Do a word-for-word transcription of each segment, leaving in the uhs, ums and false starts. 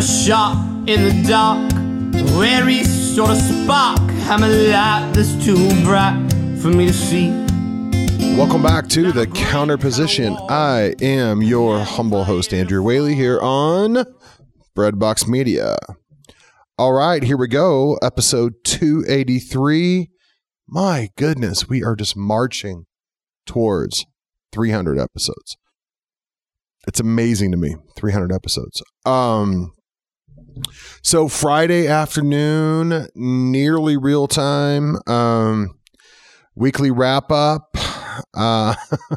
a shot in the dark, weary sort of spark. I'm a light that's too bright for me to see. Welcome back to The Counterposition. I am your humble host, Andrew Whaley, here on Breadbox Media. All right, here we go. Episode two eighty-three. My goodness, we are just marching towards three hundred episodes. It's amazing to me, three hundred episodes. Um, so Friday afternoon, nearly real time, um, weekly wrap up. Uh,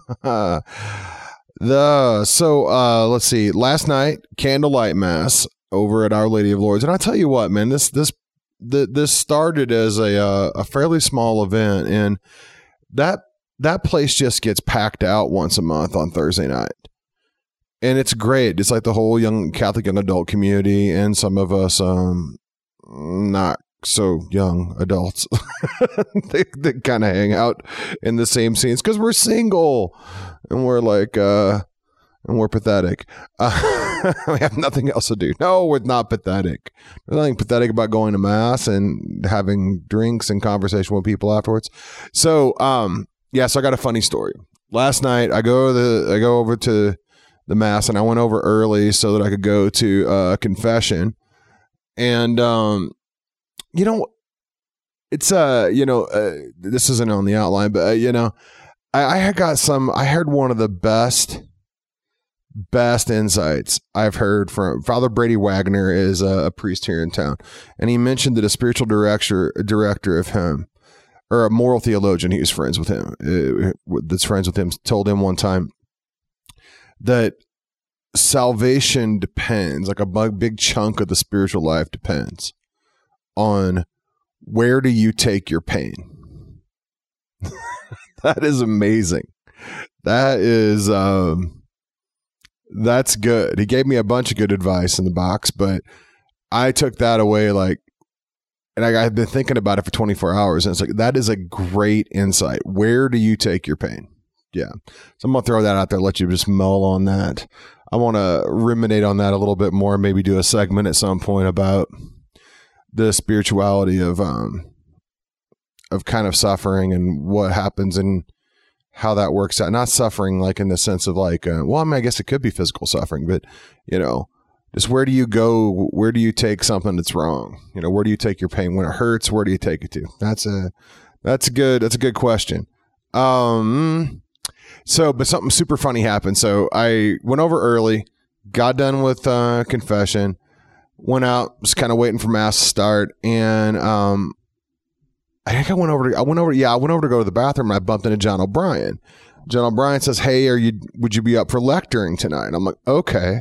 the so uh, let's see. Last night, candlelight mass over at Our Lady of Lourdes, and I tell you what, man, this this the, this started as a uh, a fairly small event, and that that place just gets packed out once a month on Thursday night. And it's great. It's like the whole young Catholic and adult community, and some of us, um, not so young adults, they, they kind of hang out in the same scenes because we're single and we're like, uh, and we're pathetic. Uh, we have nothing else to do. No, we're not pathetic. There's nothing pathetic about going to mass and having drinks and conversation with people afterwards. So, um, yeah. So I got a funny story. Last night, I go the I go over to the mass, and I went over early so that I could go to uh, confession. And, um, you know, it's, uh, you know, uh, this isn't on the outline, but, uh, you know, I, I had got some, I heard one of the best, best insights I've heard from Father Brady Wagner is a, a priest here in town. And he mentioned that a spiritual director, director of him, or a moral theologian, he was friends with him, uh, that's friends with him, told him one time that salvation depends, like a big chunk of the spiritual life depends on where do you take your pain. That is amazing. That is, um, that's good. He gave me a bunch of good advice in the box, but I took that away like, and I, I've been thinking about it for twenty-four hours, and it's like, that is a great insight. Where do you take your pain? Yeah. So I'm going to throw that out there, let you just mull on that. I want to ruminate on that a little bit more, maybe do a segment at some point about the spirituality of, um, of kind of suffering and what happens and how that works out. Not suffering like in the sense of like, uh, well, I mean, I guess it could be physical suffering, but you know, just where do you go? Where do you take something that's wrong? You know, where do you take your pain when it hurts? Where do you take it to? That's a, that's a good, that's a good question. Um, So, but something super funny happened. So I went over early, got done with uh, confession, went out, was kind of waiting for mass to start, and um, I think I went over. To, I went over. Yeah, I went over to go to the bathroom, and I bumped into John O'Brien. John O'Brien says, "Hey, are you? Would you be up for lecturing tonight?" And I'm like, "Okay."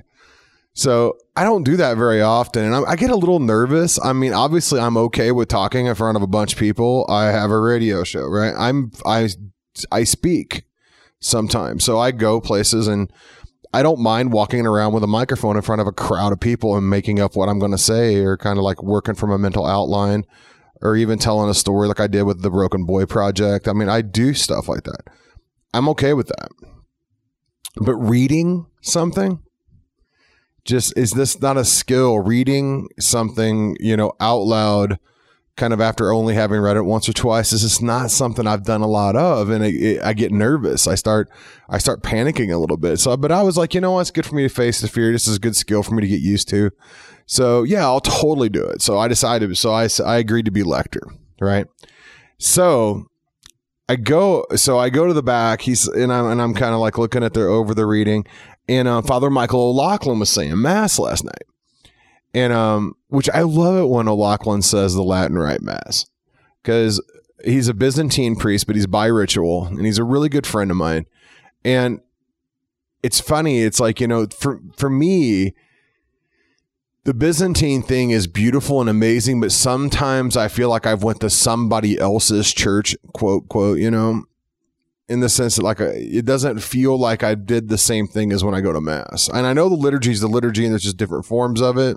So I don't do that very often, and I, I get a little nervous. I mean, obviously, I'm okay with talking in front of a bunch of people. I have a radio show, right? I'm I I speak. Sometimes. So I go places and I don't mind walking around with a microphone in front of a crowd of people and making up what I'm going to say, or kind of like working from a mental outline, or even telling a story like I did with the Broken Boy Project. I mean, I do stuff like that. I'm okay with that. But reading something, just, is this not a skill? Reading something, you know, out loud, kind of after only having read it once or twice, this is not something I've done a lot of, and it, it, I get nervous. I start, I start panicking a little bit. So, but I was like, you know what? It's good for me to face the fear. This is a good skill for me to get used to. So yeah, I'll totally do it. So I decided, so I, I agreed to be lector, right? So I go, so I go to the back. He's, and I'm, and I'm kind of like looking at the, over the reading, and uh, Father Michael O'Loughlin was saying mass last night. And, um, which I love it when O'Loughlin says the Latin Rite Mass, because he's a Byzantine priest, but he's bi-ritual, and he's a really good friend of mine. And it's funny. It's like, you know, for, for me, the Byzantine thing is beautiful and amazing, but sometimes I feel like I've went to somebody else's church, quote, quote, you know, in the sense that like a, it doesn't feel like I did the same thing as when I go to mass. And I know the liturgy is the liturgy, and there's just different forms of it.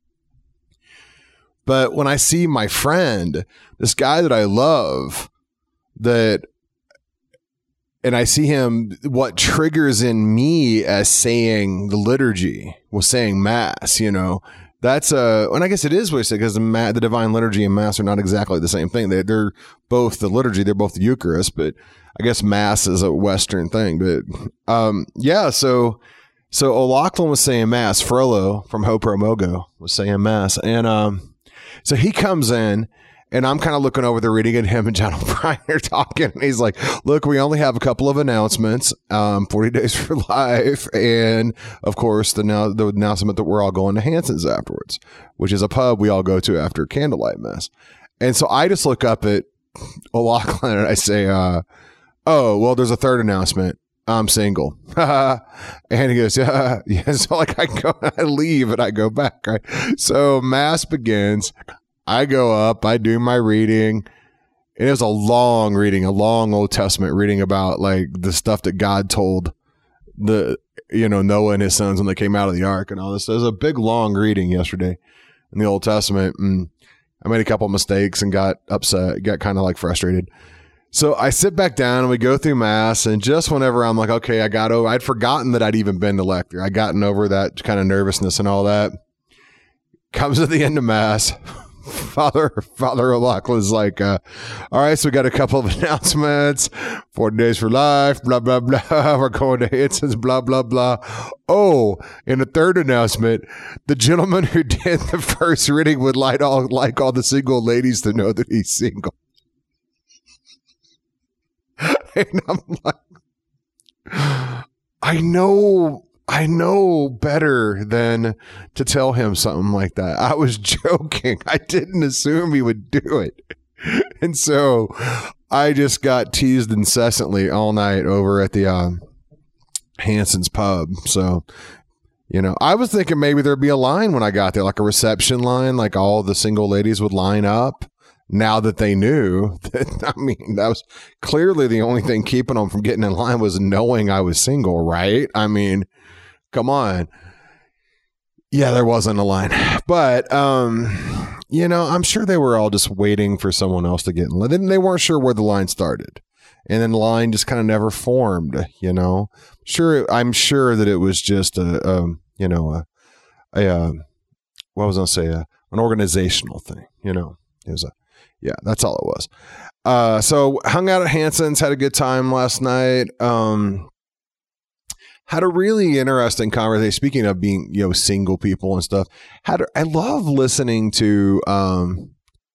But when I see my friend, this guy that I love, that, and I see him, what triggers in me as saying the liturgy was saying mass, you know, That's uh, and I guess it is what you said, because the, ma- the divine liturgy and mass are not exactly the same thing. They, they're both the liturgy, they're both the Eucharist, but I guess mass is a Western thing. But um, yeah, so so O'Loughlin was saying mass. Frollo from Ho Pro Mogo was saying mass, and um, so he comes in. And I'm kind of looking over the reading, and him and John O'Brien are talking. And he's like, look, we only have a couple of announcements, um, forty days for life. And of course, the now the announcement that we're all going to Hanson's afterwards, which is a pub we all go to after candlelight mass. And so I just look up at O'Loughlin and I say, uh, oh, well, there's a third announcement. I'm single. And he goes, yeah, yeah. So like I go, I leave and I go back. Right. So mass begins. I go up, I do my reading, and it was a long reading, a long Old Testament reading about like the stuff that God told the, you know, Noah and his sons when they came out of the ark and all this. It was a big, long reading yesterday in the Old Testament. And I made a couple of mistakes and got upset, got kind of like frustrated. So I sit back down and we go through mass, and just whenever I'm like, okay, I got over, I'd forgotten that I'd even been to lecture. I'd gotten over that kind of nervousness and all that. Comes at the end of mass. Father Father O'Loughlin's like, uh, all right, so we got a couple of announcements. forty days for life, blah, blah, blah. We're going to Hanson's, blah, blah, blah. Oh, and the third announcement, the gentleman who did the first reading would like all, like all the single ladies to know that he's single. And I'm like, I know... I know better than to tell him something like that. I was joking. I didn't assume he would do it. And so I just got teased incessantly all night over at the um, Hanson's pub. So, you know, I was thinking maybe there'd be a line when I got there, like a reception line, like all the single ladies would line up. Now that they knew that, I mean, that was clearly the only thing keeping them from getting in line was knowing I was single, right? I mean, come on. Yeah, there wasn't a line. But, um, you know, I'm sure they were all just waiting for someone else to get in line. They weren't sure where the line started. And then the line just kind of never formed, you know. Sure, I'm sure that it was just a, a you know, a, a, a what was I going to say, a, an organizational thing, you know. It was a, yeah, that's all it was. Uh, so hung out at Hanson's, had a good time last night. Um, Had a really interesting conversation. Speaking of being, you know, single people and stuff, had I love listening to um,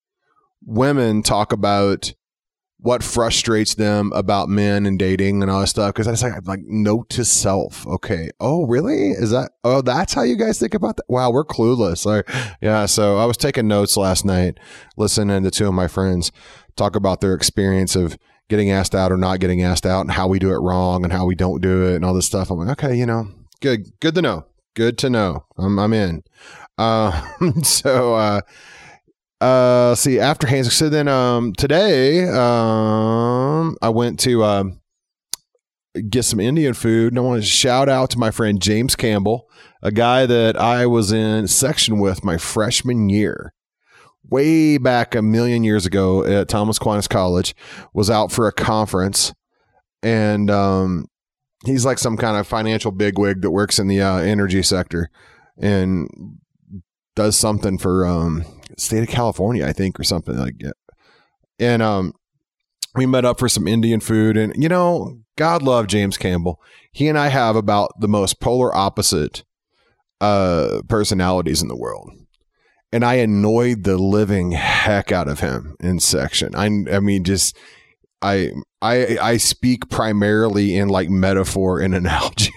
women talk about what frustrates them about men and dating and all that stuff. Because I was like, like, note to self. Okay. Oh, really? Is that? Oh, that's how you guys think about that? Wow, we're clueless. Like, yeah. So I was taking notes last night, listening to two of my friends talk about their experience of getting asked out or not getting asked out and how we do it wrong and how we don't do it and all this stuff. I'm like, okay, you know, good, good to know. Good to know. I'm, I'm in. Uh, so, uh, uh, see, after Hanson's, so then, um, today, um, I went to, um, get some Indian food, and I want to shout out to my friend James Campbell, a guy that I was in section with my freshman year. Way back a million years ago at Thomas Aquinas College, was out for a conference, and um, he's like some kind of financial bigwig that works in the uh, energy sector and does something for um, state of California, I think, or something like that. And um, we met up for some Indian food, and you know, God love James Campbell. He and I have about the most polar opposite uh, personalities in the world. And I annoyed the living heck out of him in section. I, I mean, just I, I, I speak primarily in like metaphor and analogy.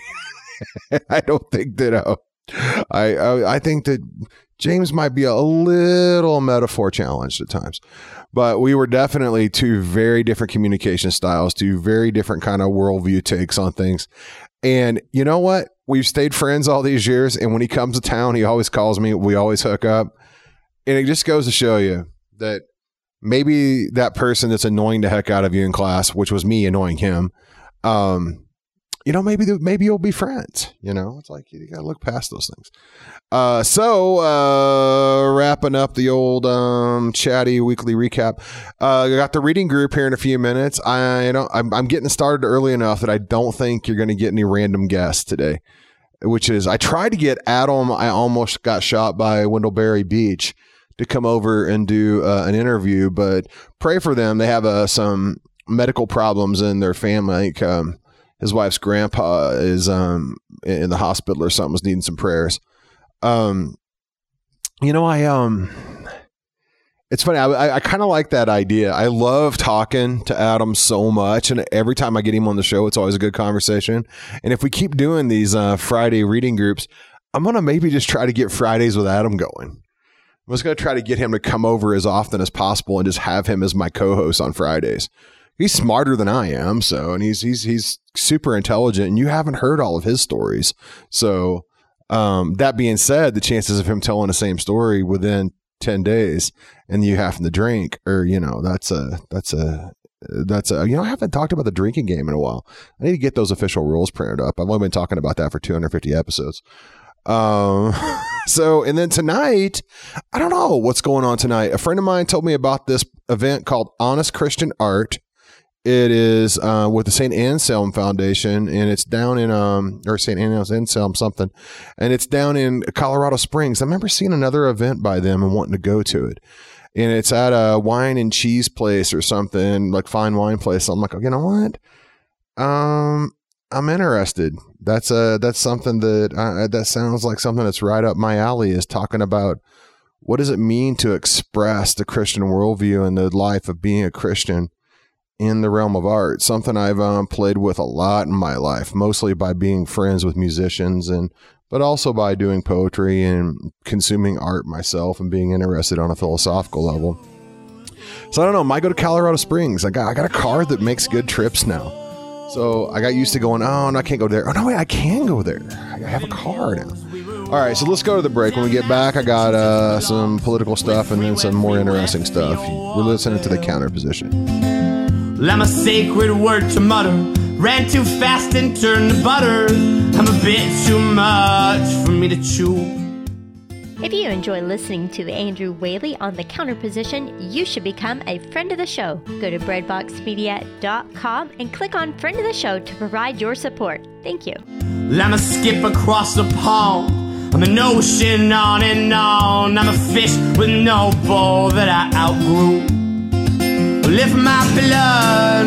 I don't think that. Uh, I, I, I think that James might be a little metaphor challenged at times, but we were definitely two very different communication styles, two very different kind of worldview takes on things. And you know what? We've stayed friends all these years. And when he comes to town, he always calls me. We always hook up. And it just goes to show you that maybe that person that's annoying the heck out of you in class, which was me annoying him, um, you know, maybe maybe you'll be friends. You know, it's like you got to look past those things. Uh, so uh, wrapping up the old um, chatty weekly recap. Uh, I got the reading group here in a few minutes. I don't. I'm, I'm getting started early enough that I don't think you're going to get any random guests today. which is I tried to get Adam. I almost got shot by Wendellberry Beach to come over and do uh, an interview, but pray for them. They have uh, some medical problems in their family. I think um, his wife's grandpa is um, in the hospital or something, was needing some prayers. Um, you know, I, um, it's funny. I, I kind of like that idea. I love talking to Adam so much. And every time I get him on the show, it's always a good conversation. And if we keep doing these uh, Friday reading groups, I'm going to maybe just try to get Fridays with Adam going. I'm just going to try to get him to come over as often as possible and just have him as my co-host on Fridays. He's smarter than I am. So, and he's, he's, he's super intelligent, and you haven't heard all of his stories. So, Um, that being said, the chances of him telling the same story within ten days and you having to drink, or, you know, that's a, that's a, that's a, you know, I haven't talked about the drinking game in a while. I need to get those official rules printed up. I've only been talking about that for two hundred fifty episodes. Um, so, and then tonight, I don't know what's going on tonight. A friend of mine told me about this event called Honest Christian Art. It is uh, with the Saint Anselm Foundation, and it's down in um or Saint Anselm something, and it's down in Colorado Springs. I remember seeing another event by them and wanting to go to it, and it's at a wine and cheese place or something, like fine wine place. So I'm like, oh, you know what? Um, I'm interested. That's a that's something that uh, that sounds like something that's right up my alley. Is talking about what does it mean to express the Christian worldview and the life of being a Christian in the realm of art. Something I've um, played with a lot in my life, mostly by being friends with musicians, and but also by doing poetry and consuming art myself and being interested on a philosophical level. So I don't know, might go to Colorado Springs. I got I got a car that makes good trips now. So I got used to going, oh, no, I can't go there. Oh, no, wait, I can go there. I have a car now. All right, so let's go to the break. When we get back, I got uh, some political stuff and then some more interesting stuff. We're listening to The Counter Position. I'm a sacred word to mutter. Ran too fast and turned to butter. I'm a bit too much for me to chew. If you enjoy listening to Andrew Whaley on The Counter Position, you should become a friend of the show. Go to breadbox media dot com and click on Friend of the Show to provide your support. Thank you. I'm a skip across the pond. I'm an ocean on and on. I'm a fish with no bowl that I outgrew. Lift my blood,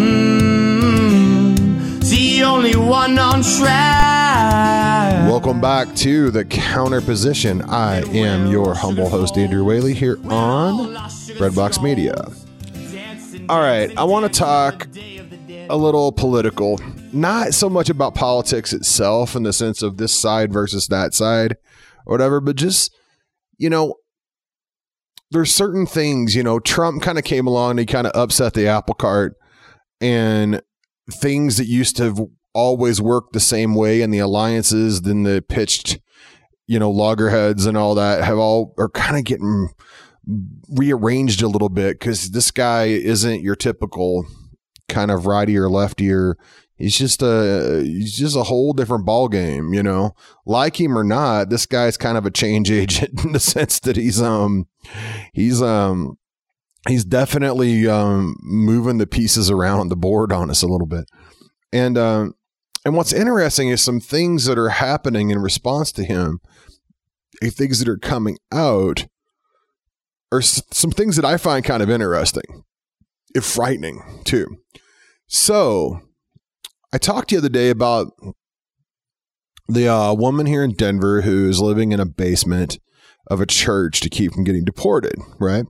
mm-hmm. See only one on track. Welcome back to The Counter Position. I am your humble host, Andrew Whaley, here on Breadbox Media. All right, I want to talk a little political. Not so much about politics itself in the sense of this side versus that side or whatever, but just, you know, there's certain things, you know, Trump kind of came along and he kind of upset the apple cart, and things that used to have always worked the same way, and the alliances, then the pitched, you know, loggerheads and all that have all are kind of getting rearranged a little bit, because this guy isn't your typical kind of righty or lefty, or he's just a he's just a whole different ball game, you know. Like him or not, this guy's kind of a change agent in the sense that he's um he's um he's definitely um moving the pieces around on the board on us a little bit. And um and what's interesting is some things that are happening in response to him, things that are coming out, are some things that I find kind of interesting and frightening too. So I talked the other day about the uh, woman here in Denver who's living in a basement of a church to keep from getting deported, right?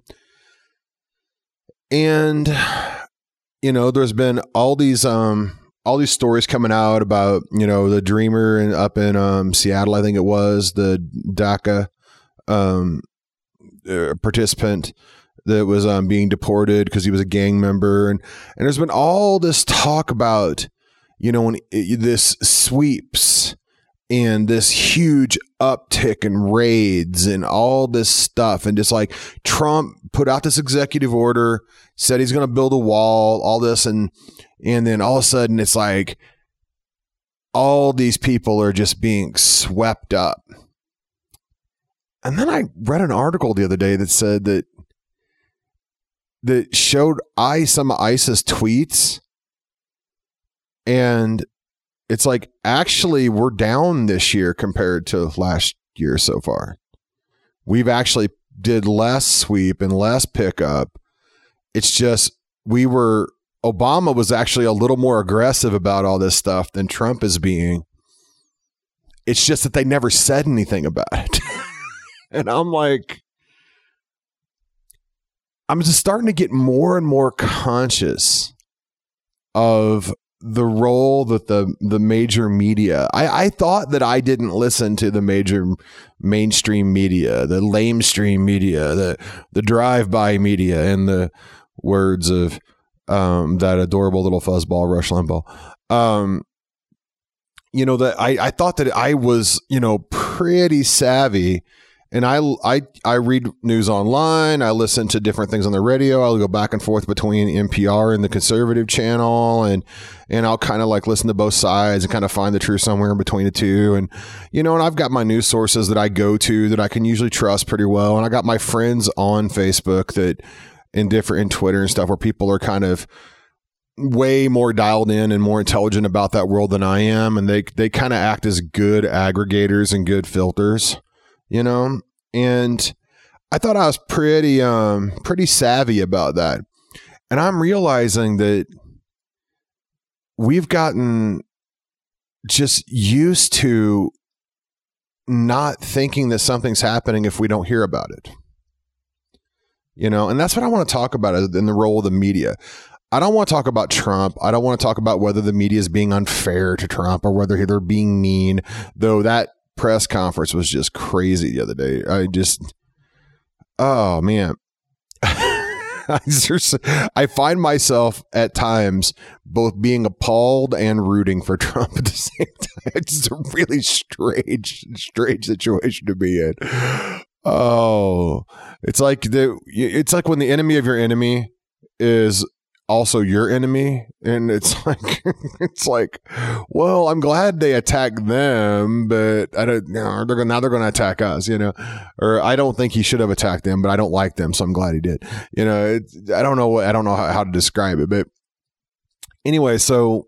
And, you know, there's been all these um, all these stories coming out about, you know, the dreamer in, up in um, Seattle, I think it was, the DACA um, uh, participant that was um, being deported because he was a gang member. And, and there's been all this talk about, you know, when it, this sweeps and this huge uptick in raids and all this stuff. And just like Trump put out this executive order, said he's going to build a wall, all this. And, and then all of a sudden it's like all these people are just being swept up. And then I read an article the other day that said that, that showed I some ISIS tweets. And it's like, actually, we're down this year compared to last year so far. We've actually did less sweep and less pickup. It's just we were, Obama was actually a little more aggressive about all this stuff than Trump is being. It's just that they never said anything about it. And I'm like, I'm just starting to get more and more conscious of the role that the the major media, I, I thought that I didn't listen to the major mainstream media, the lamestream media, the the drive-by media, in the words of um, that adorable little fuzzball Rush Limbaugh. Um, you know, that I, I thought that I was, you know, pretty savvy. And I, I, I read news online. I listen to different things on the radio. I'll go back and forth between N P R and the conservative channel. And, and I'll kind of like listen to both sides and kind of find the truth somewhere in between the two. And, you know, and I've got my news sources that I go to that I can usually trust pretty well. And I got my friends on Facebook that in different, in Twitter and stuff, where people are kind of way more dialed in and more intelligent about that world than I am. And they, they kind of act as good aggregators and good filters. You know, and I thought I was pretty, um, pretty savvy about that. And I'm realizing that we've gotten just used to not thinking that something's happening if we don't hear about it. You know, and that's what I want to talk about in the role of the media. I don't want to talk about Trump. I don't want to talk about whether the media is being unfair to Trump or whether they're being mean, though that press conference was just crazy the other day. I just, oh man, I, just, I find myself at times both being appalled and rooting for Trump at the same time. It's a really strange, strange situation to be in. Oh, it's like the, it's like when the enemy of your enemy is also your enemy, and it's like it's like, well, I'm glad they attacked them, but I don't, you know, they're gonna, now they're going to attack us, you know, or I don't think he should have attacked them, but I don't like them, so I'm glad he did. You know, it's, I don't know what I don't know how, how to describe it, but anyway, so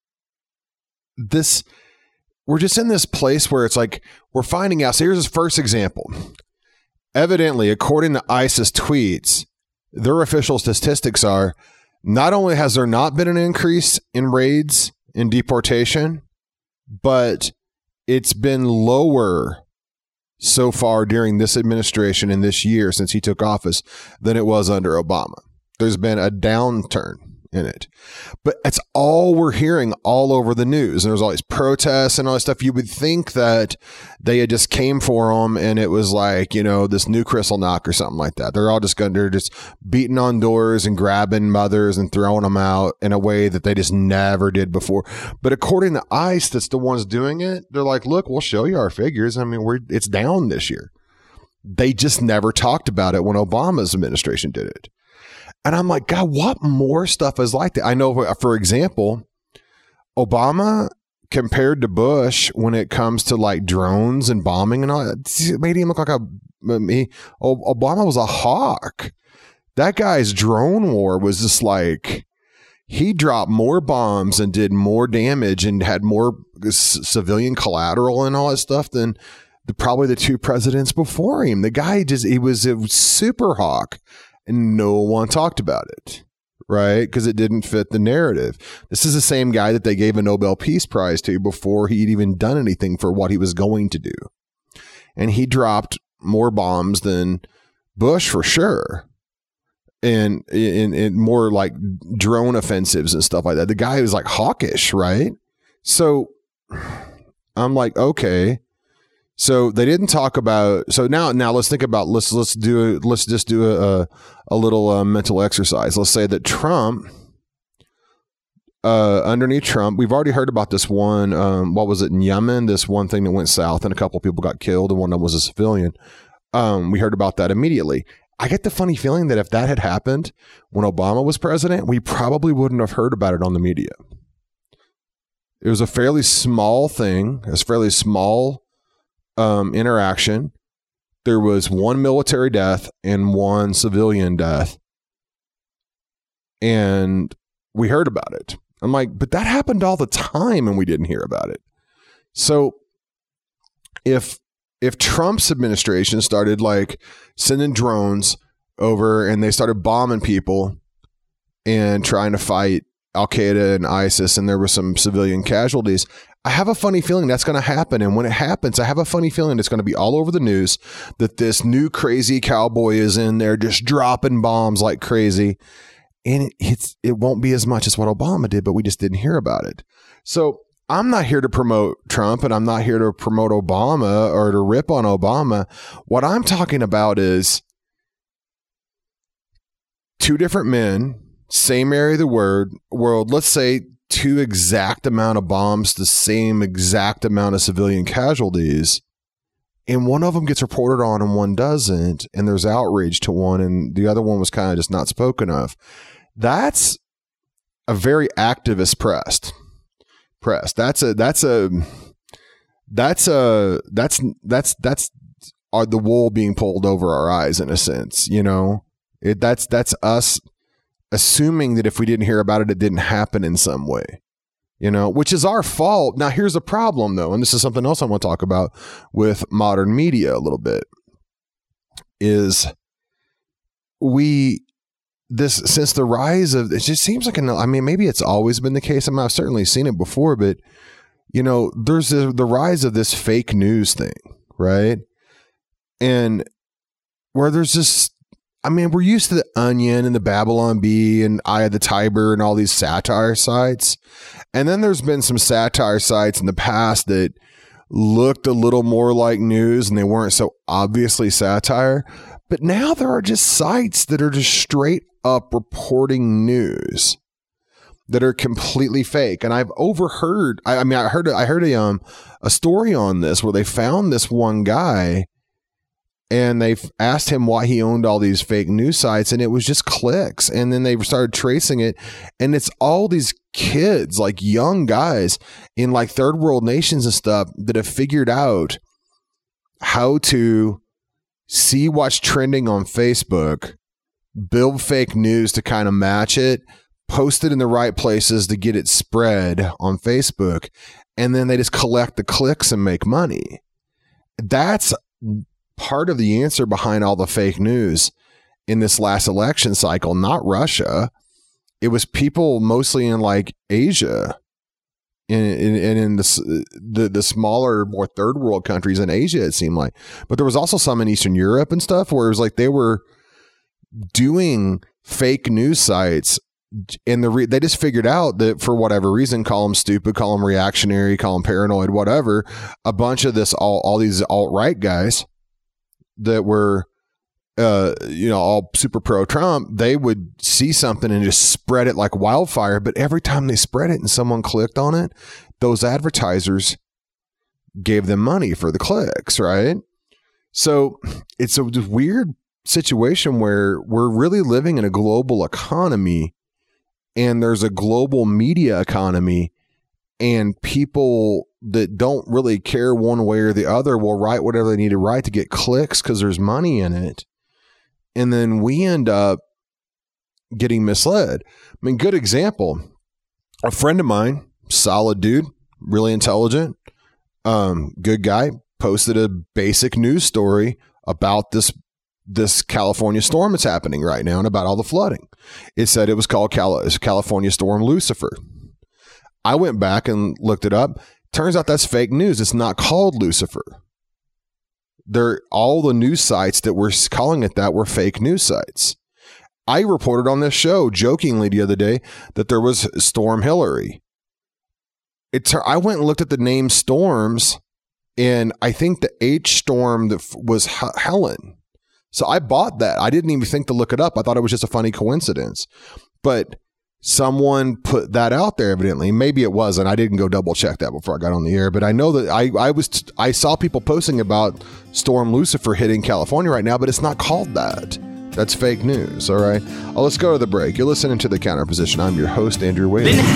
this, we're just in this place where it's like we're finding out. So here's his first example. Evidently, according to ISIS tweets, their official statistics are, not only has there not been an increase in raids and deportation, but it's been lower so far during this administration in this year since he took office than it was under Obama. There's been a downturn in it. But it's all we're hearing all over the news. And there's all these protests and all this stuff. You would think that they had just came for them and it was like, you know, this new Kristallnacht or something like that. They're all just going to, they're just beating on doors and grabbing mothers and throwing them out in a way that they just never did before. But according to ICE, that's the ones doing it. They're like, look, we'll show you our figures. I mean, we're it's down this year. They just never talked about it when Obama's administration did it. And I'm like, God, what more stuff is like that? I know, for example, Obama compared to Bush when it comes to like drones and bombing and all that, it made him look like a, he, Obama was a hawk. That guy's drone war was just like, he dropped more bombs and did more damage and had more c- civilian collateral and all that stuff than the, probably the two presidents before him. The guy just, he was a super hawk. And no one talked about it, right? Because it didn't fit the narrative. This is the same guy that they gave a Nobel Peace Prize to before he'd even done anything for what he was going to do. And he dropped more bombs than Bush for sure. And in, in more like drone offensives and stuff like that. The guy was like hawkish, right? So I'm like, okay. So they didn't talk about. So now, now let's think about. Let's let's do. Let's just do a a little uh, mental exercise. Let's say that Trump, uh, underneath Trump, we've already heard about this one. Um, what was it in Yemen? This one thing that went south and a couple of people got killed, and one of them was a civilian. Um, we heard about that immediately. I get the funny feeling that if that had happened when Obama was president, we probably wouldn't have heard about it on the media. It was a fairly small thing. It was fairly small. Um, interaction. There was one military death and one civilian death. And we heard about it. I'm like, but that happened all the time and we didn't hear about it. So if if Trump's administration started like sending drones over and they started bombing people and trying to fight Al-Qaeda and ISIS and there were some civilian casualties, I have a funny feeling that's going to happen. And when it happens, I have a funny feeling it's going to be all over the news that this new crazy cowboy is in there just dropping bombs like crazy. And it, it's, it won't be as much as what Obama did, but we just didn't hear about it. So I'm not here to promote Trump and I'm not here to promote Obama or to rip on Obama. What I'm talking about is two different men, same area of the word world, let's say two exact amount of bombs, the same exact amount of civilian casualties, and one of them gets reported on and one doesn't, and there's outrage to one and the other one was kind of just not spoken of. That's a very activist press. Press. That's a that's a that's a that's that's that's are the wool being pulled over our eyes in a sense, you know. It that's that's us assuming that if we didn't hear about it, it didn't happen in some way, you know, which is our fault. Now, here's the problem, though, and this is something else I want to talk about with modern media a little bit, is we, this, since the rise of, it just seems like, an, I mean, maybe it's always been the case. I mean, I've certainly seen it before, but, you know, there's the, the rise of this fake news thing, right? And where there's just, I mean, we're used to the Onion and the Babylon Bee and Eye of the Tiber and all these satire sites. And then there's been some satire sites in the past that looked a little more like news and they weren't so obviously satire. But now there are just sites that are just straight up reporting news that are completely fake. And I've overheard, I, I mean, I heard, I heard a, um, a story on this where they found this one guy and they asked him why he owned all these fake news sites, and it was just clicks. And then they started tracing it, and it's all these kids, like young guys in like third world nations and stuff, that have figured out how to see what's trending on Facebook, build fake news to kind of match it, post it in the right places to get it spread on Facebook, and then they just collect the clicks and make money. That's part of the answer behind all the fake news in this last election cycle, not Russia. It was people mostly in like Asia and in, in, in the, the the smaller, more third world countries in Asia, it seemed like. But there was also some in Eastern Europe and stuff where it was like they were doing fake news sites, and the re- they just figured out that for whatever reason, call them stupid, call them reactionary, call them paranoid, whatever, a bunch of this, all, all these alt-right guys that were, uh, you know, all super pro Trump, they would see something and just spread it like wildfire. But every time they spread it and someone clicked on it, those advertisers gave them money for the clicks, right? So it's a weird situation where we're really living in a global economy and there's a global media economy, and people that don't really care one way or the other will write whatever they need to write to get clicks because there's money in it. And then we end up getting misled. I mean, good example, a friend of mine, solid dude, really intelligent, um, good guy, posted a basic news story about this this California storm that's happening right now and about all the flooding. It said it was called Cal- California Storm Lucifer. I went back and looked it up. Turns out that's fake news. It's not called Lucifer. They're, all the news sites that were calling it that were fake news sites. I reported on this show jokingly the other day that there was Storm Hillary. It's, I went and looked at the name storms, and I think the H storm that f- was H- Helen. So I bought that. I didn't even think to look it up. I thought it was just a funny coincidence. But someone put that out there evidently. Maybe it wasn't. I didn't go double check that before I got on the air. But I know that I, I was t- I saw people posting about Storm Lucifer hitting California right now, but it's not called that. That's fake news. All right. Oh, let's go to the break. You're listening to The Counter Position. I'm your host, Andrew Whaley. Then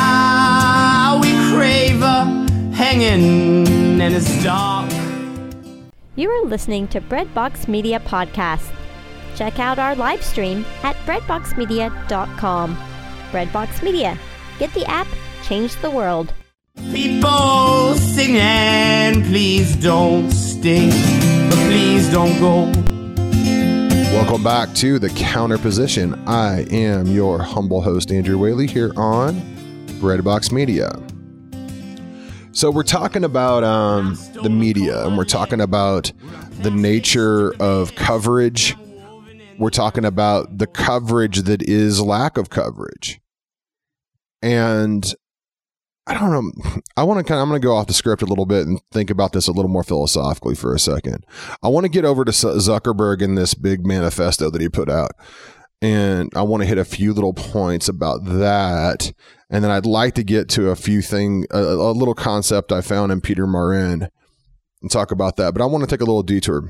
how we crave a hanging in his dark. You are listening to Breadbox Media Podcast. Check out our live stream at breadbox media dot com. Breadbox Media, Get the app, change the world. People singing, please don't stay, but please don't go. Welcome back to The Counter Position. I am your humble host, Andrew Whaley, here on Breadbox Media. So we're talking about um, the media, and we're talking about the nature of coverage. We're talking about the coverage that is lack of coverage. And I don't know. I want to kind of, I'm going to go off the script a little bit and think about this a little more philosophically for a second. I want to get over to Zuckerberg and this big manifesto that he put out. And I want to hit a few little points about that. And then I'd like to get to a few things, a, a little concept I found in Peter Marin and talk about that. But I want to take a little detour.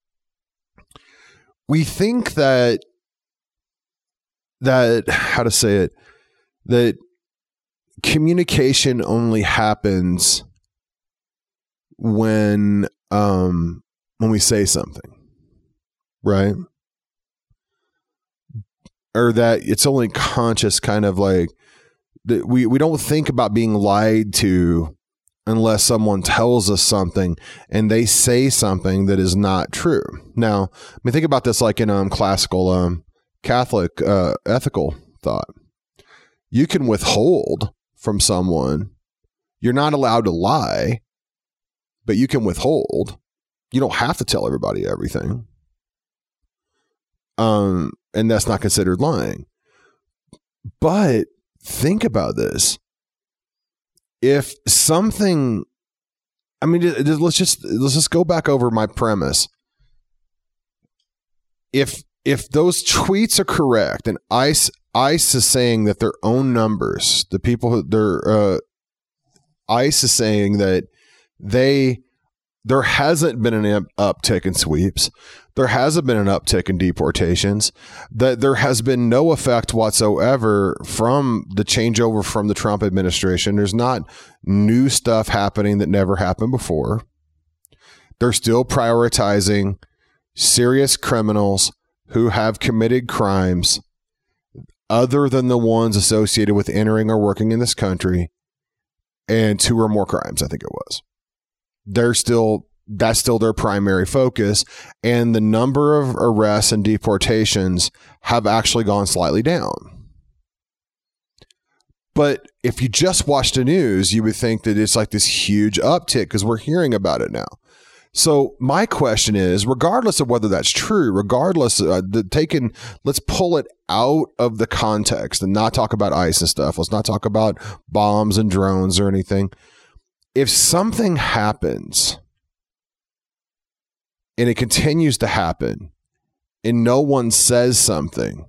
We think that, that, how to say it, that communication only happens when um, when we say something, right? Or that it's only conscious, kind of like that we, we don't think about being lied to unless someone tells us something and they say something that is not true. Now, I mean, think about this like in um, classical um, Catholic uh, ethical thought. You can withhold from someone. You're not allowed to lie, but you can withhold. You don't have to tell everybody everything. Um, and that's not considered lying. But think about this. If something, I mean, let's just let's just go back over my premise. If if those tweets are correct, and ICE ICE is saying that their own numbers, the people who they're uh, ICE is saying that they there hasn't been an uptick in sweeps, there hasn't been an uptick in deportations, that there has been no effect whatsoever from the changeover from the Trump administration. There's not new stuff happening that never happened before. They're still prioritizing serious criminals who have committed crimes other than the ones associated with entering or working in this country, and two or more crimes, I think it was. They're still, that's still their primary focus, and the number of arrests and deportations have actually gone slightly down. But if you just watch the news, you would think that it's like this huge uptick because we're hearing about it now. So my question is, regardless of whether that's true, regardless of uh, the taken, let's pull it out of the context and not talk about ICE and stuff. Let's not talk about bombs and drones or anything. If something happens and it continues to happen and no one says something,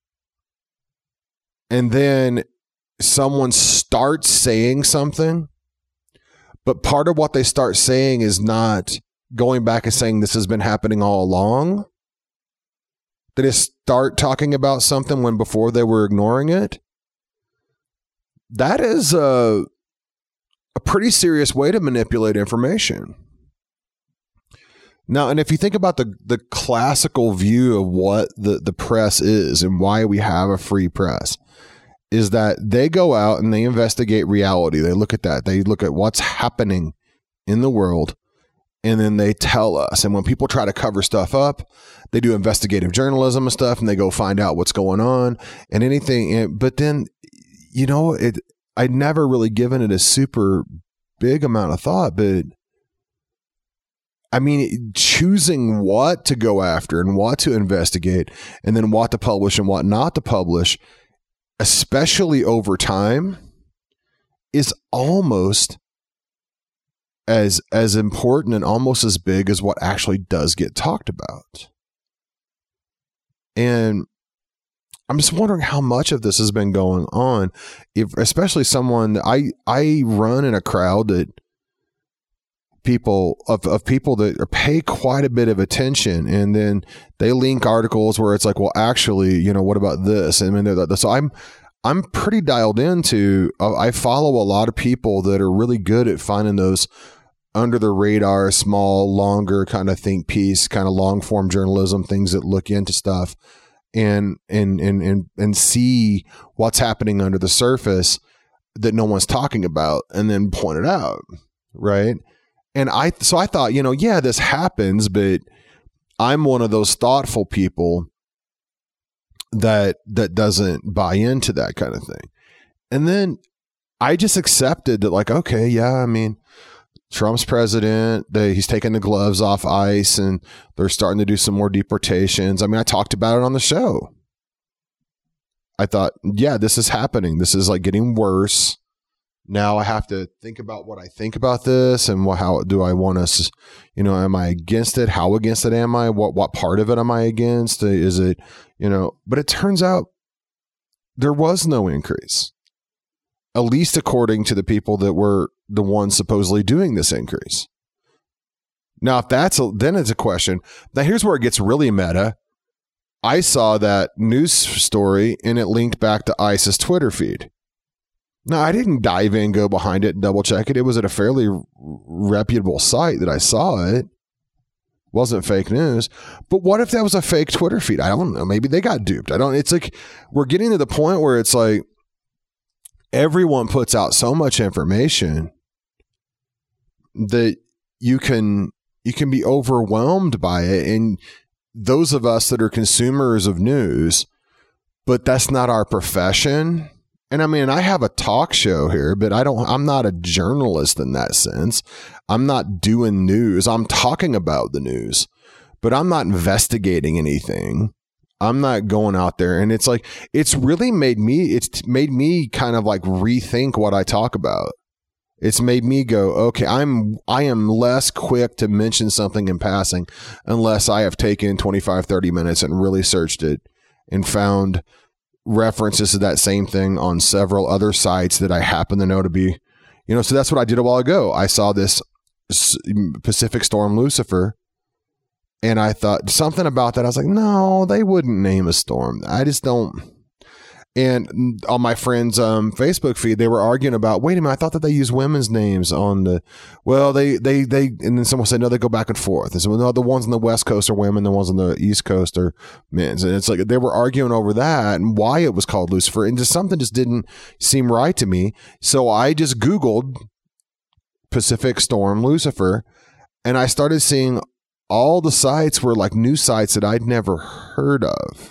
and then someone starts saying something, but part of what they start saying is not going back and saying this has been happening all along, that they start talking about something when before they were ignoring it, that is a, a pretty serious way to manipulate information. Now, and if you think about the, the classical view of what the, the press is and why we have a free press, is that they go out and they investigate reality. They look at that. They look at what's happening in the world, and then they tell us. And when people try to cover stuff up, they do investigative journalism and stuff, and they go find out what's going on and anything. But then, you know, it I'd never really given it a super big amount of thought, but I mean, choosing what to go after and what to investigate, and then what to publish and what not to publish, especially over time, is almost as as important and almost as big as what actually does get talked about. And I'm just wondering how much of this has been going on, if especially someone I I run in a crowd that people of, of people that pay quite a bit of attention, and then they link articles where it's like, well, actually, you know, what about this? I mean, so I'm I'm pretty dialed into. Uh, I follow a lot of people that are really good at finding those under the radar, small, longer kind of think piece, kind of long form journalism, things that look into stuff and and and and and see what's happening under the surface. that no one's talking about and then point it out. Right. And I, so I thought, you know, yeah, this happens, but I'm one of those thoughtful people that, that doesn't buy into that kind of thing. And then I just accepted that, like, okay, yeah, I mean, Trump's president, they, he's taking the gloves off ICE and they're starting to do some more deportations. I mean, I talked about it on the show. I thought, yeah, this is happening. This is like getting worse. Now I have to think about what I think about this and what, how do I want us, you know, am I against it? How against it am I? What, what part of it am I against? Is it, you know, but it turns out there was no increase, at least according to the people that were the ones supposedly doing this increase. Now, if that's, a, then it's a question. Now, here's where it gets really meta. I saw that news story and it linked back to ICE's Twitter feed. Now, I didn't dive in, go behind it and double check it. It was at a fairly reputable site that I saw it. It wasn't fake news. But what if that was a fake Twitter feed? I don't know. Maybe they got duped. I don't, it's like, we're getting to the point where it's like everyone puts out so much information that you can, you can be overwhelmed by it. And those of us that are consumers of news, but that's not our profession. And I mean, I have a talk show here, but I don't, I'm not a journalist in that sense. I'm not doing news. I'm talking about the news, but I'm not investigating anything. I'm not going out there. And it's like, it's really made me, it's made me kind of like rethink what I talk about. It's made me go, okay, I'm, I am less quick to mention something in passing unless I have taken twenty-five, thirty minutes and really searched it and found references to that same thing on several other sites that I happen to know to be, you know, so that's what I did a while ago. I saw this Pacific Storm Lucifer and I thought something about that. I was like, no, they wouldn't name a storm. I just don't. And on my friend's um, Facebook feed, they were arguing about, wait a minute, I thought that they use women's names on the, well, they, they, they, and then someone said, no, they go back and forth. And so, no, the ones on the West Coast are women, the ones on the East Coast are men's. And it's like, they were arguing over that and why it was called Lucifer. And just something just didn't seem right to me. So I just Googled Pacific Storm Lucifer and I started seeing all the sites were like news sites that I'd never heard of.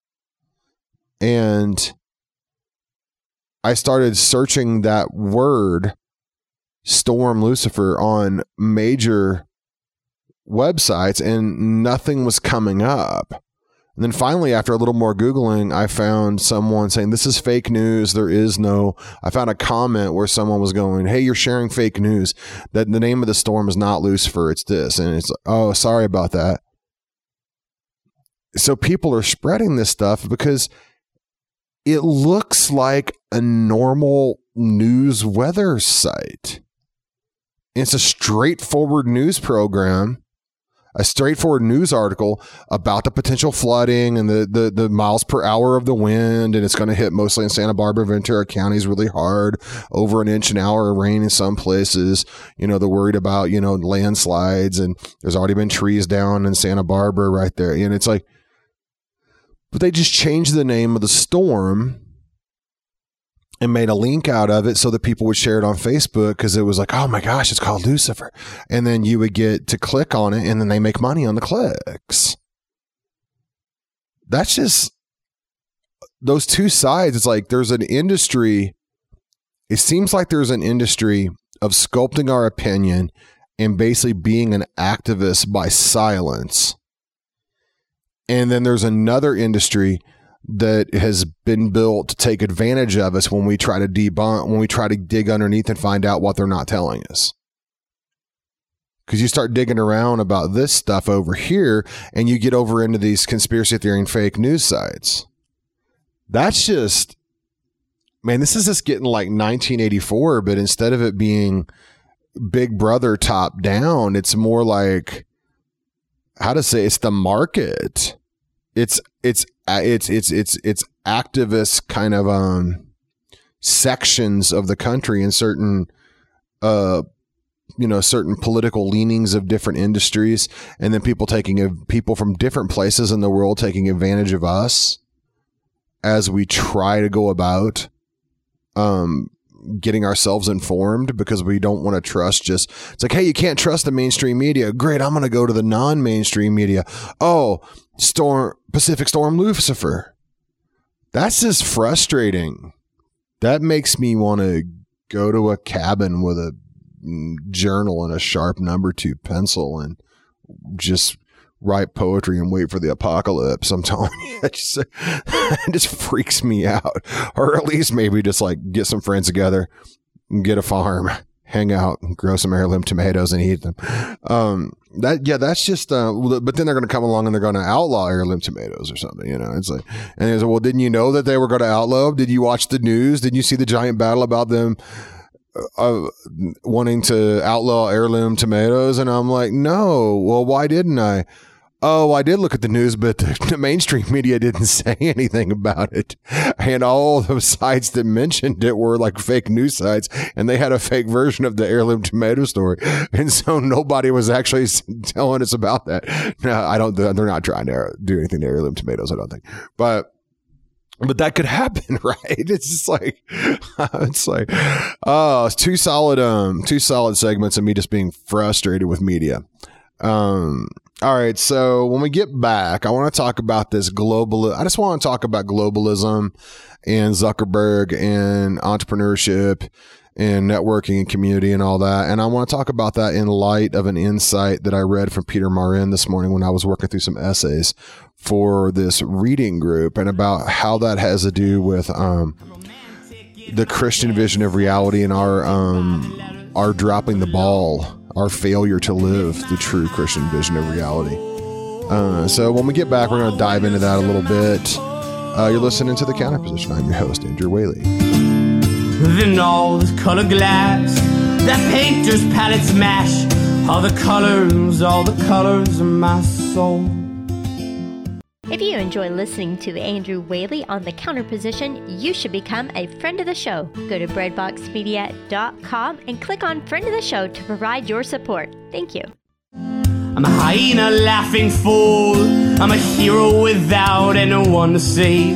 And I started searching that word, Storm Lucifer, on major websites and nothing was coming up. And then finally, after a little more Googling, I found someone saying, this is fake news. There is no, I found a comment where someone was going, hey, you're sharing fake news. That the name of the storm is not Lucifer, it's this. And it's like, oh, sorry about that. So people are spreading this stuff because it looks like a normal news weather site. It's a straightforward news program, a straightforward news article about the potential flooding and the, the, the miles per hour of the wind. And it's going to hit mostly in Santa Barbara, Ventura counties really hard, over an inch an hour of rain in some places. You know, they're worried about, you know, landslides, and there's already been trees down in Santa Barbara right there. And it's like, but they just changed the name of the storm and made a link out of it so that people would share it on Facebook because it was like, oh my gosh, it's called Lucifer. And then you would get to click on it and then they make money on the clicks. That's just those two sides. It's like there's an industry. It seems like there's an industry of sculpting our opinion and basically being an activist by silence. And then there's another industry that has been built to take advantage of us when we try to debunk, when we try to dig underneath and find out what they're not telling us. Because you start digging around about this stuff over here and you get over into these conspiracy theory and fake news sites. That's just, man, this is just getting like nineteen eighty-four, but instead of it being Big Brother top down, it's more like, how to say, it's the market. It's it's it's it's it's it's activist kind of um sections of the country and certain uh you know certain political leanings of different industries, and then people taking a, people from different places in the world taking advantage of us as we try to go about um getting ourselves informed because we don't want to trust just, it's like, hey, you can't trust the mainstream media. Great. I'm going to go to the non-mainstream media. Oh, Storm, Pacific Storm Lucifer. That's just frustrating. That makes me want to go to a cabin with a journal and a sharp number two pencil and just write poetry and wait for the apocalypse. I'm telling you, it just, it just freaks me out. Or at least maybe just like get some friends together, get a farm, hang out, grow some heirloom tomatoes and eat them. Um, that, yeah, that's just, uh, but then they're going to come along and they're going to outlaw heirloom tomatoes or something, you know, it's like, and it's like, well, didn't you know that they were going to outlaw? Did you watch the news? Did you see the giant battle about them Uh, wanting to outlaw heirloom tomatoes? And I'm like, no. Well, why didn't I? Oh, I did look at the news, but the, the mainstream media didn't say anything about it. And all the sites that mentioned it were like fake news sites, and they had a fake version of the heirloom tomato story. And so nobody was actually telling us about that. No, I don't, they're not trying to do anything to heirloom tomatoes, I don't think. But But that could happen, right? It's just like, it's like, oh, it's two solid, um, two solid segments of me just being frustrated with media. Um, all right. So when we get back, I want to talk about this global. I just want to talk about globalism and Zuckerberg and entrepreneurship and networking and community and all that. And I want to talk about that in light of an insight that I read from Peter Marin this morning when I was working through some essays for this reading group, and about how that has to do with um, the Christian vision of reality and our um, our dropping the ball, our failure to live the true Christian vision of reality. Uh, so when we get back, we're going to dive into that a little bit. Uh, you're listening to The Counter Position. I'm your host, Andrew Whaley. Then all the color glass, that painter's palette smash, all the colors, all the colors of my soul. If you enjoy listening to Andrew Whaley on The Counter Position, you should become a friend of the show. Go to breadbox media dot com and click on Friend of the Show to provide your support. Thank you. I'm a hyena laughing fool. I'm a hero without anyone to save.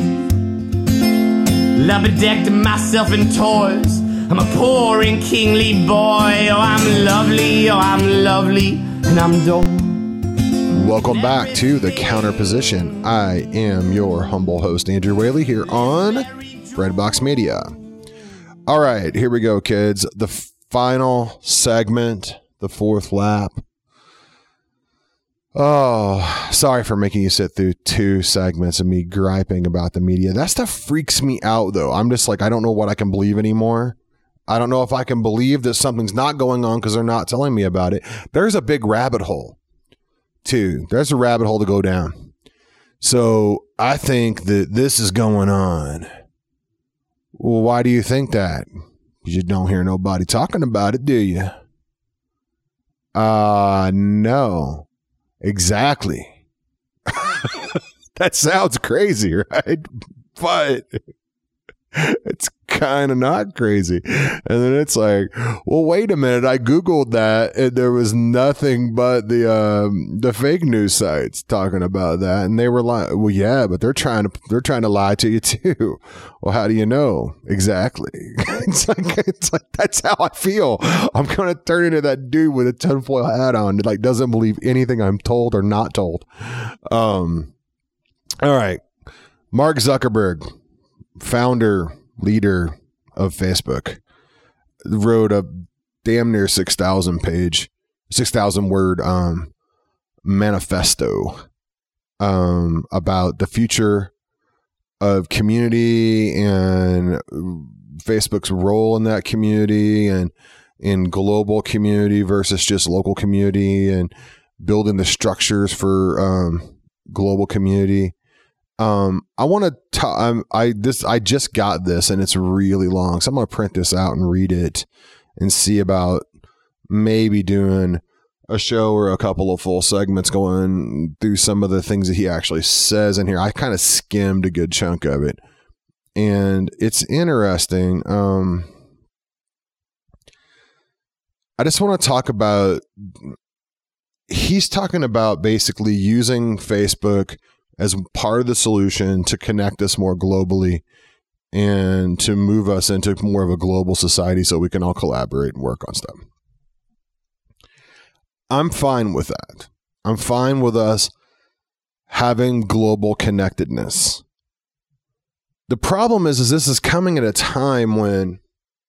Love-bedecked myself in toys. I'm a poor and kingly boy. Oh, I'm lovely, oh, I'm lovely, and I'm dull. Welcome back to The Counter Position. I am your humble host, Andrew Whaley, here on Breadbox Media. All right, here we go, kids. The final segment, the fourth lap. Oh, sorry for making you sit through two segments of me griping about the media. That stuff freaks me out, though. I'm just like, I don't know what I can believe anymore. I don't know if I can believe that something's not going on because they're not telling me about it. There's a big rabbit hole. Two, there's a rabbit hole to go down. So I think that this is going on. Well, why do you think that? You don't hear nobody talking about it, do you? Uh, no. Exactly. That sounds crazy, right? But it's kind of not crazy. And then it's like, well, wait a minute. I Googled that and there was nothing but the um, the fake news sites talking about that. And they were like, well, yeah, but they're trying to they're trying to lie to you too. Well, how do you know? Exactly. It's like, it's like that's how I feel. I'm going to turn into that dude with a tinfoil hat on that like doesn't believe anything I'm told or not told. Um. All right. Mark Zuckerberg, founder, leader of Facebook, wrote a damn near six thousand page, six thousand word um, manifesto um, about the future of community and Facebook's role in that community and in global community versus just local community and building the structures for um, global community. Um, I want to talk, I'm, I, this, I just got this and it's really long. So I'm going to print this out and read it and see about maybe doing a show or a couple of full segments going through some of the things that he actually says in here. I kind of skimmed a good chunk of it and it's interesting. Um, I just want to talk about, he's talking about basically using Facebook as part of the solution to connect us more globally and to move us into more of a global society so we can all collaborate and work on stuff. I'm fine with that. I'm fine with us having global connectedness. The problem is, is this is coming at a time when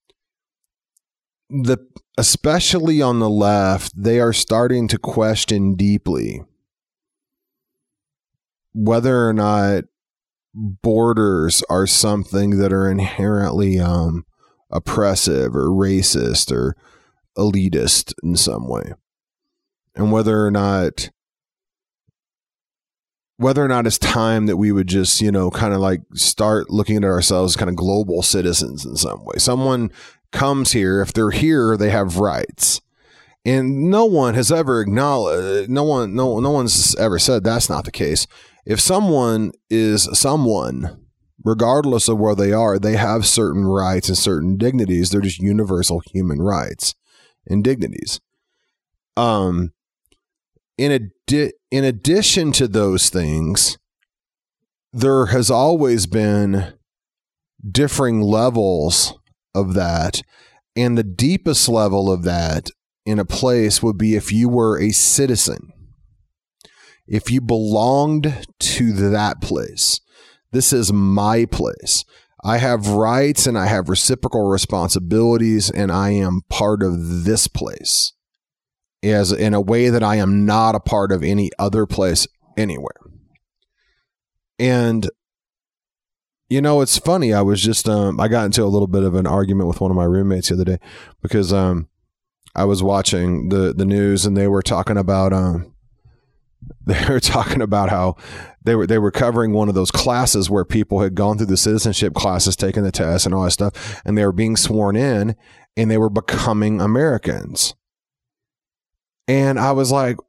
the, especially on the left, they are starting to question deeply whether or not borders are something that are inherently um, oppressive or racist or elitist in some way. And whether or not whether or not it's time that we would just, you know, kind of like start looking at ourselves as kind of global citizens in some way. Someone comes here, if they're here, they have rights. And no one has ever acknowledged, no one, no, no one's ever said that's not the case. If someone is someone, regardless of where they are, they have certain rights and certain dignities. They're just universal human rights and dignities. Um, in adi- in addition to those things, there has always been differing levels of that. And the deepest level of that in a place would be if you were a citizen. If you belonged to that place. This is my place. I have rights and I have reciprocal responsibilities, and I am part of this place as in a way that I am not a part of any other place anywhere. And you know, it's funny. I was just um, I got into a little bit of an argument with one of my roommates the other day because um, I was watching the the news and they were talking about um, they were talking about how they were they were covering one of those classes where people had gone through the citizenship classes, taken the test and all that stuff, and they were being sworn in and they were becoming Americans. And I was like,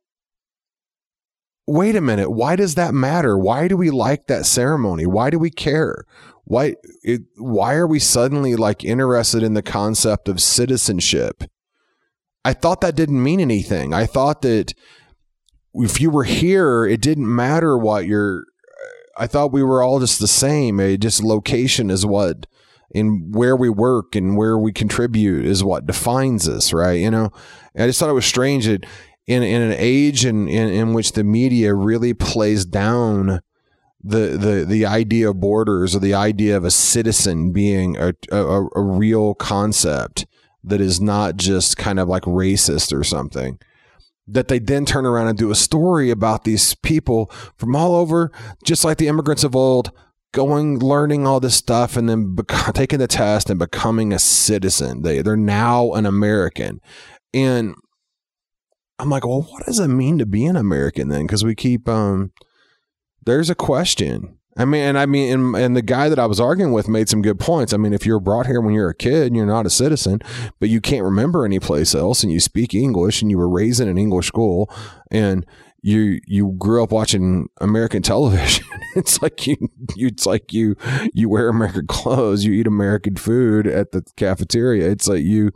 wait a minute, why does that matter? Why do we like that ceremony? Why do we care? Why it, why are we suddenly like interested in the concept of citizenship? I thought that didn't mean anything. I thought that if you were here, it didn't matter what your, I thought we were all just the same. It just location is what, and where we work and where we contribute is what defines us, right? You know, I just thought it was strange that in, in an age in, in, in which the media really plays down the, the, the idea of borders or the idea of a citizen being a, a, a real concept that is not just kind of like racist or something, that they then turn around and do a story about these people from all over, just like the immigrants of old, going, learning all this stuff and then bec- taking the test and becoming a citizen. They, they're now an American. And I'm like, well, what does it mean to be an American then? Because we keep, um, there's a question. I mean, and I mean, and, and the guy that I was arguing with made some good points. I mean, if you're brought here when you're a kid and you're not a citizen, but you can't remember any place else and you speak English and you were raised in an English school and you you grew up watching American television, it's like you, you it's like you you wear American clothes, you eat American food at the cafeteria. It's like you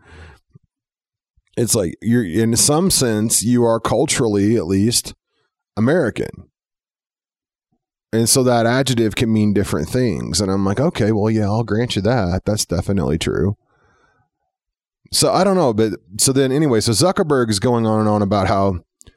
it's like you're, in some sense, you are culturally at least American. And so that adjective can mean different things. And I'm like, okay, well, yeah, I'll grant you that. That's definitely true. So I don't know. But so then anyway, so Zuckerberg is going on and on about how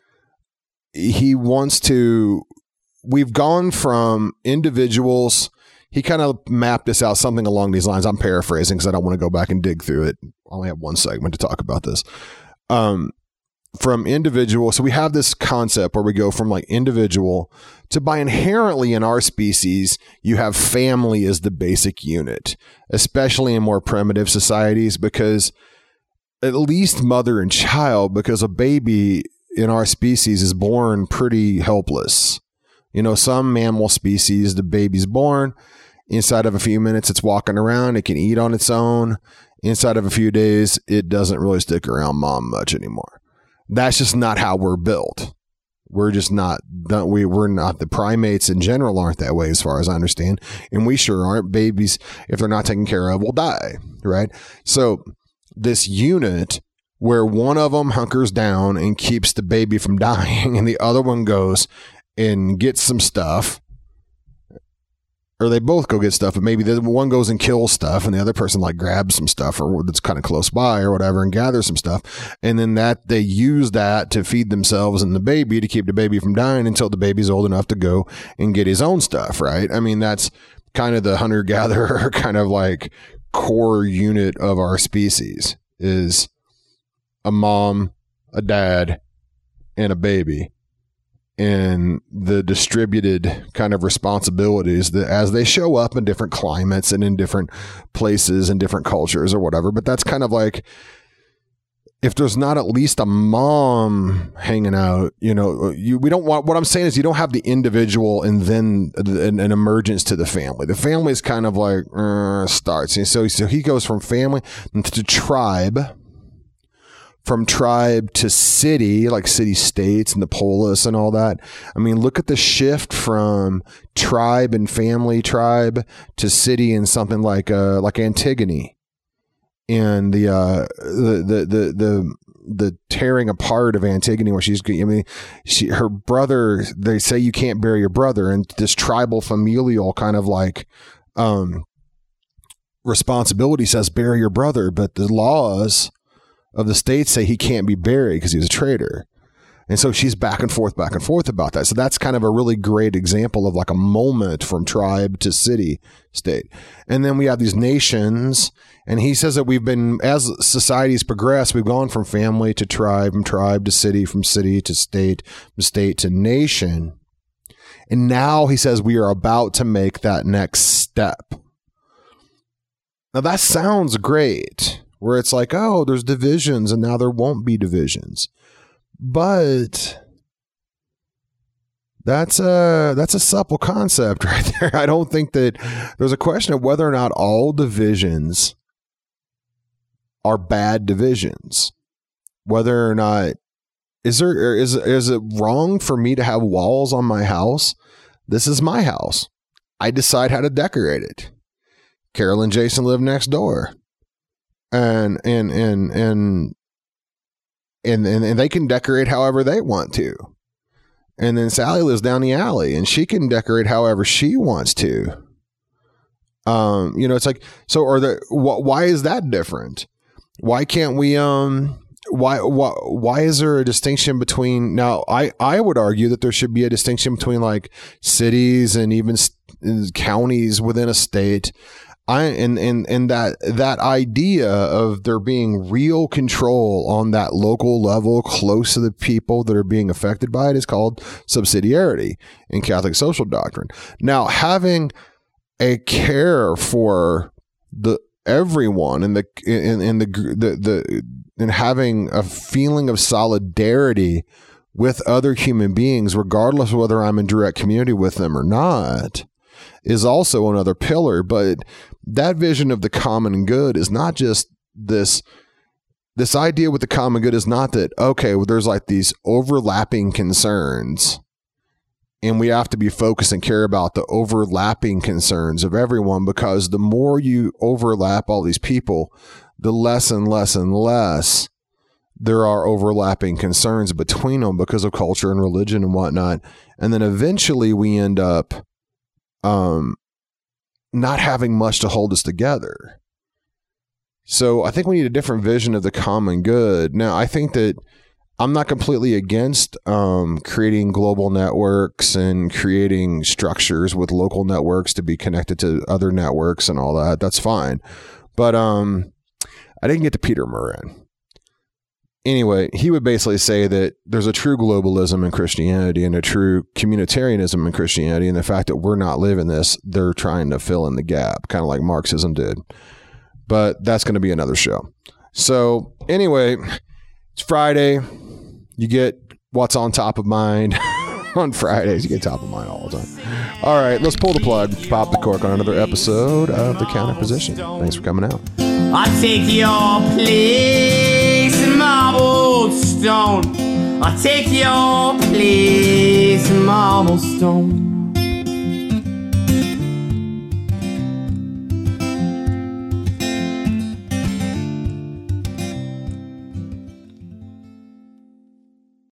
he wants to, we've gone from individuals. He kind of mapped this out, something along these lines. I'm paraphrasing because I don't want to go back and dig through it. I only have one segment to talk about this. Um, from individual. So we have this concept where we go from like individual to, by inherently in our species, you have family as the basic unit, especially in more primitive societies, because at least mother and child, because a baby in our species is born pretty helpless. You know, some mammal species, the baby's born, inside of a few minutes, it's walking around, it can eat on its own. Inside of a few days, it doesn't really stick around mom much anymore. That's just not how we're built. We're just not, we, we're not, the primates in general aren't that way as far as I understand. And we sure aren't. Babies, if they're not taken care of, will die, right? So this unit where one of them hunkers down and keeps the baby from dying, and the other one goes and gets some stuff, or they both go get stuff, but maybe the one goes and kills stuff and the other person like grabs some stuff or that's kind of close by or whatever and gathers some stuff. And then that they use that to feed themselves and the baby to keep the baby from dying until the baby's old enough to go and get his own stuff. Right. I mean, that's kind of the hunter gatherer kind of like core unit of our species is a mom, a dad, and a baby. And the distributed kind of responsibilities that as they show up in different climates and in different places and different cultures or whatever. But that's kind of like, if there's not at least a mom hanging out, you know, you, we don't want, what I'm saying is you don't have the individual and then an, an emergence to the family. The family is kind of like uh, starts. And so, so he goes from family to tribe, from tribe to city, like city states and the polis and all that. I mean, look at the shift from tribe and family tribe to city and something like uh, like Antigone, and the, uh, the the the the the tearing apart of Antigone, where she's, I mean, she her brother. They say you can't bury your brother, and this tribal familial kind of like um, responsibility says bury your brother, but the laws of the states say he can't be buried because he's a traitor. And so she's back and forth, back and forth about that. So that's kind of a really great example of like a moment from tribe to city state. And then we have these nations, and he says that we've been, as societies progress, we've gone from family to tribe, from tribe to city, from city to state, from state to nation. And now he says we are about to make that next step. Now that sounds great, where it's like, oh, there's divisions and now there won't be divisions. But that's a, that's a supple concept right there. I don't think that there's a question of whether or not all divisions are bad divisions. Whether or not, is there, is, is it wrong for me to have walls on my house? This is my house. I decide how to decorate it. Carol and Jason live next door. And, and, and, and, and, and, and they can decorate however they want to. And then Sally lives down the alley and she can decorate however she wants to. Um, you know, it's like, so are there, wh- why is that different? Why can't we, um, why, why, why is there a distinction between, now I, I would argue that there should be a distinction between like cities and even st- counties within a state. I and, and and that that idea of there being real control on that local level close to the people that are being affected by it is called subsidiarity in Catholic social doctrine. Now, having a care for the everyone and the in, in the the the and having a feeling of solidarity with other human beings, regardless of whether I'm in direct community with them or not, is also another pillar. But that vision of the common good is not just this, this idea with the common good is not that, okay, well, there's like these overlapping concerns and we have to be focused and care about the overlapping concerns of everyone, because the more you overlap all these people, the less and less and less there are overlapping concerns between them because of culture and religion and whatnot. And then eventually we end up, um, not having much to hold us together. So I think we need a different vision of the common good. Now, I think that I'm not completely against um, creating global networks and creating structures with local networks to be connected to other networks and all that. That's fine. But um, I didn't get to Peter Moran. Anyway, he would basically say that there's a true globalism in Christianity and a true communitarianism in Christianity, and the fact that we're not living this, they're trying to fill in the gap, kind of like Marxism did. But that's going to be another show. So anyway, it's Friday. You get what's on top of mind on Fridays. You get top of mind all the time. All right, let's pull the plug, pop the cork on another episode of The Counterposition. Thanks for coming out. I take your place in marble stone. I take your place in marble stone.